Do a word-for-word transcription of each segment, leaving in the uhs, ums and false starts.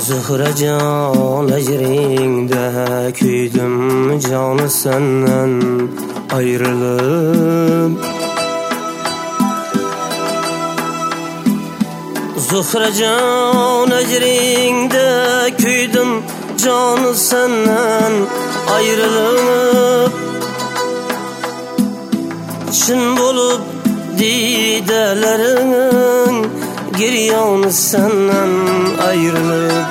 Zuhrajon ajringda kuydim joni sendan ayrilib. Zuhrajon ajringda kuydim joni sendan ayrilib. Chin bo'lib didalaring giryoni sendan ayrilib.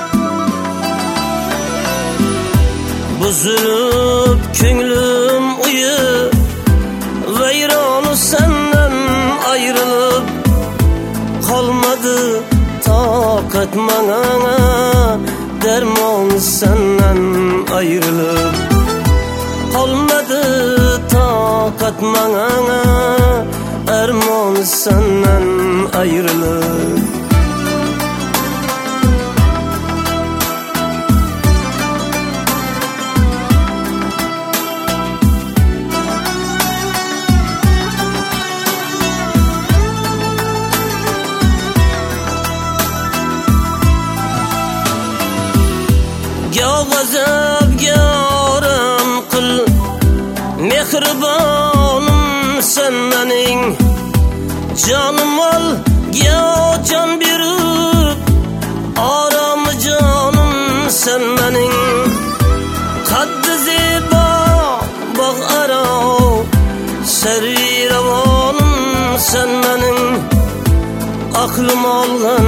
Buzulup ko'nglim uyi vayronu sendan ayrılıp. Qolmadi toqat manga dermon sendan ayrılıp. Qolmadi toqat manga ermon sendan ayrılıp. Gazab yaram qil mehribonim sen mening canım ol ya can berib aram canım sen mening qaddi zebo bog' aro sariravonim sen mening aqlim olgan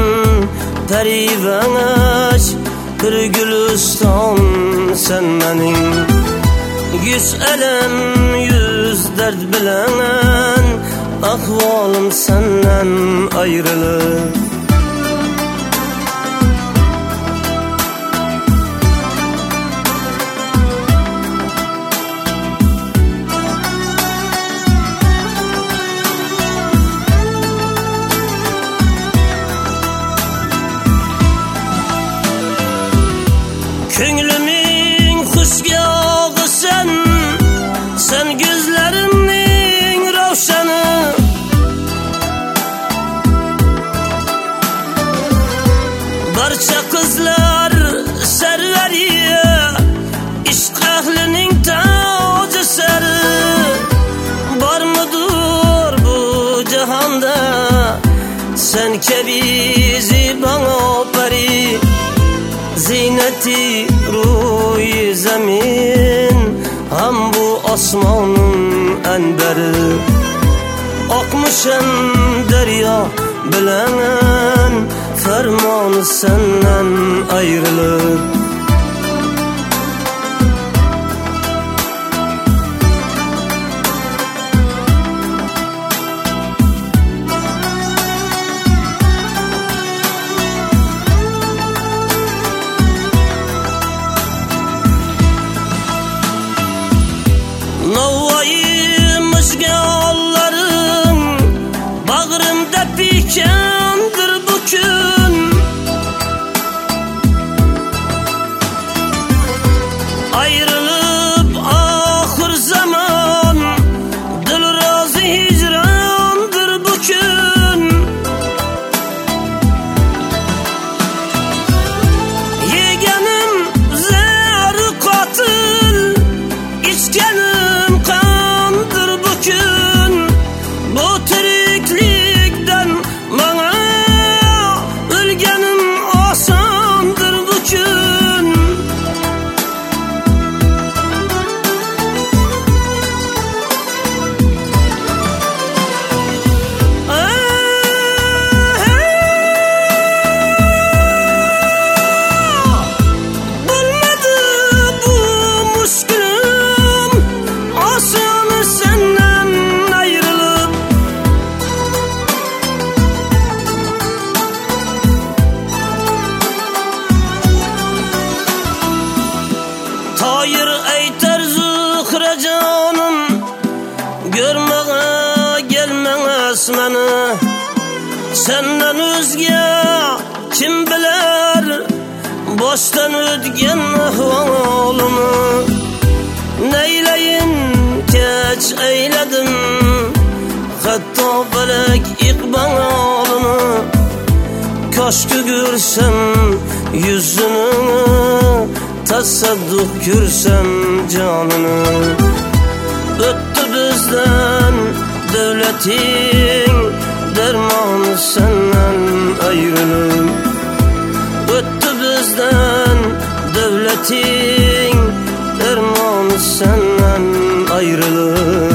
parivash bir güliston sen mening yüz elem yüz dert bilen ahvolim senden ayrılıp. Köngülümün husgağı sen, sen gözlerimning ravşanı. Barcha qizlar sarvariya, ishq ahlining toji sari. Bormidur bu jahonda sen kabi zibano pari. Ziyneti ruhi zemin ham bu osmonun anbari. Oqmishan daryo bilan farmoni sendan ayrilib. Mızgalların bağrımda pikendir bu gün. Ayrılıp ahır zaman dil razı hicrandır bu gün. Yeganim zehri katil, içkenim kandır bu gün. Bu tiriklikten bana ölgenim asandır bu gün. Bulmadı bu muskülüm asanı senden ayrılıp. Tayir aytar Zuhrajonim görmeye gelmez meni. Senden özge kim biler boshdan o'tgan ahvolimi. Neyleyin kech ayladim hatto felak iqbolini. Koşku görsem yüzünü, tasadduk görsem canını. Öttü bizden devletin, dermanı senden ayrılıp. Öttü bizden devletin, dermanı senden ayrılıp.